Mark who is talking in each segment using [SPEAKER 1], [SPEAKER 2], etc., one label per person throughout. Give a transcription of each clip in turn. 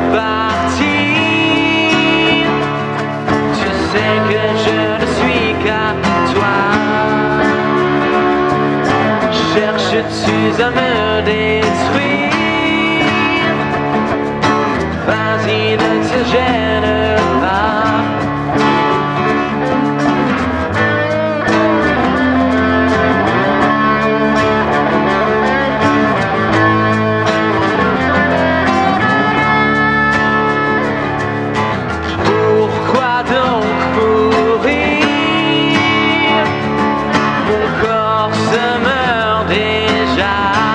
[SPEAKER 1] partir. Tu sais que je ne suis qu'à toi. Cherches-tu à me détruire? Vas-y, ne te gêne pas. Pourquoi donc courir? Mon corps se meurt déjà.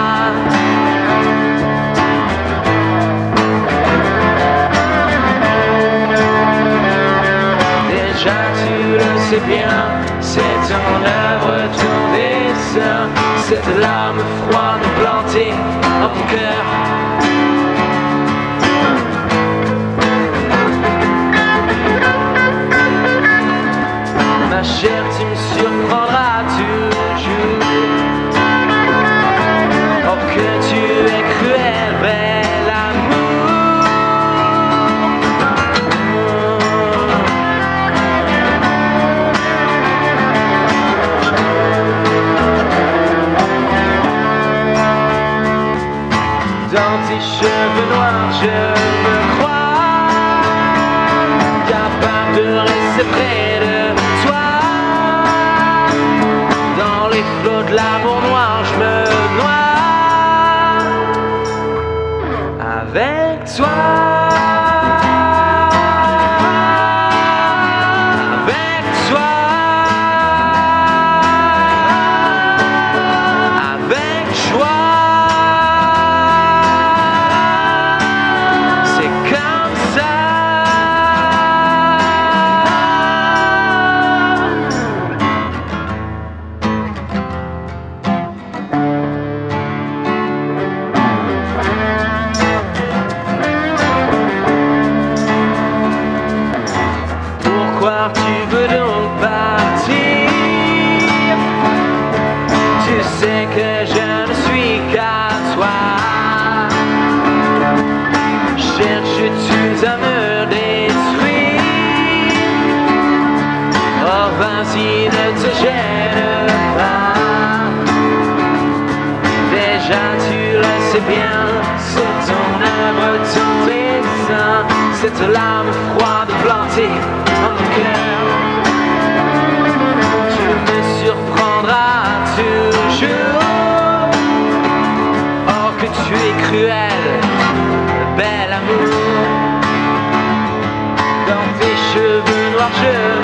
[SPEAKER 1] Déjà tu le sais bien, c'est ton œuvre, ton dessin, cette larme froide plantée en mon cœur. Ma chère, tu me surprendras toujours. Oh que tu es cruel, bel amour. Dans tes cheveux noirs, je me crois capable de rester près de toi. Dans les flots de l'amour noir, je me noie avec toi. Avec toi. Avec joie. C'est comme ça. Pourquoi tu veux donc partir? Tu sais que je ne suis qu'à toi. Cherches-tu à me détruire? Oh vas-y, ne te gêne pas. Déjà tu le sais bien, c'est ton œuvre, ton dessin, cette larme froide plantée en mon cœur. Tu me surprendras toujours. Oh que tu es cruel, bel amour. Dans tes cheveux noirs je